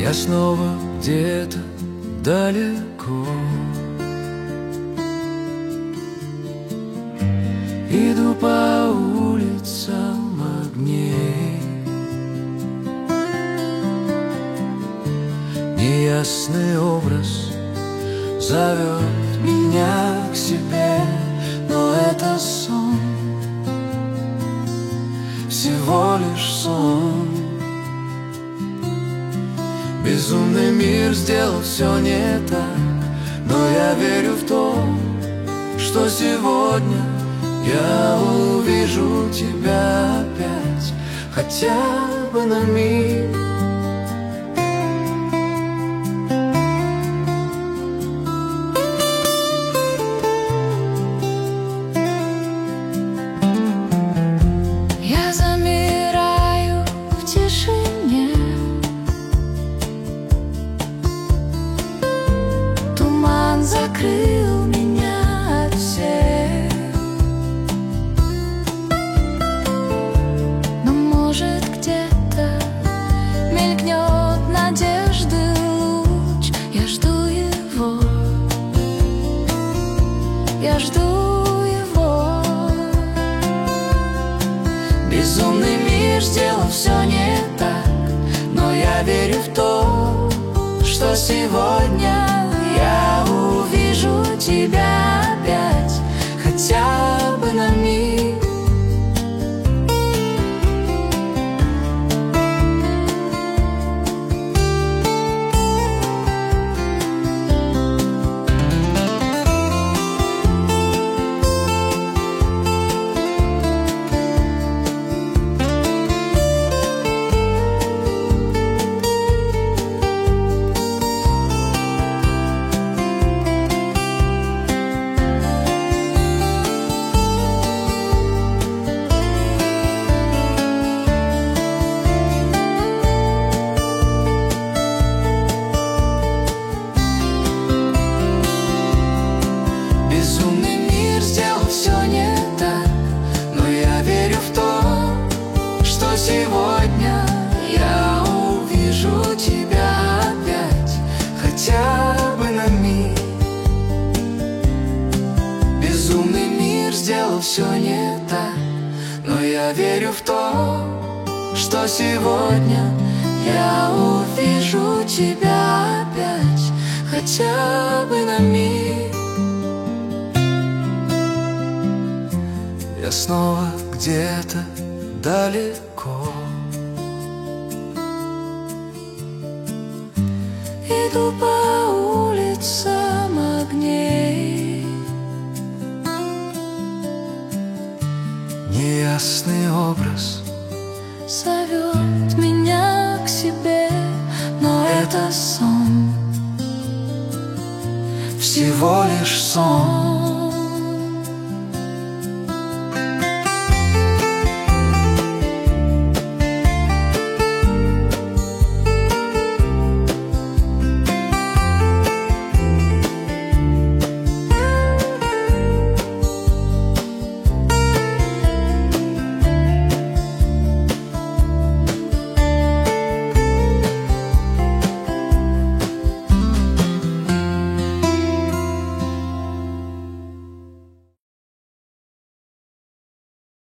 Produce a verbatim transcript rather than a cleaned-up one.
Я снова где-то далеко, иду по улицам огней. Неясный образ зовет меня к себе, но это сон, всего лишь сон. Безумный мир сделал все не так, но я верю в то, что сегодня я увижу тебя опять, хотя бы на миг. Я замираю в тишине, туман закрыл меня от всех. Но может где-то мелькнет надежды луч. Я жду его, я жду его. Безумный мир сделал все не так, но я верю в то, что сегодня я увижу тебя опять, хотя бы на миг. Безумный мир сделал все не так, но я верю в то, что сегодня я увижу тебя опять, хотя бы на миг. Безумный мир сделал все не так, но я верю в то, что сегодня я увижу тебя опять, хотя бы на миг. Я снова где-то далеко, Иду по улицам огней. неясный образ Зовет меня к себе, но это сон, всего лишь сон.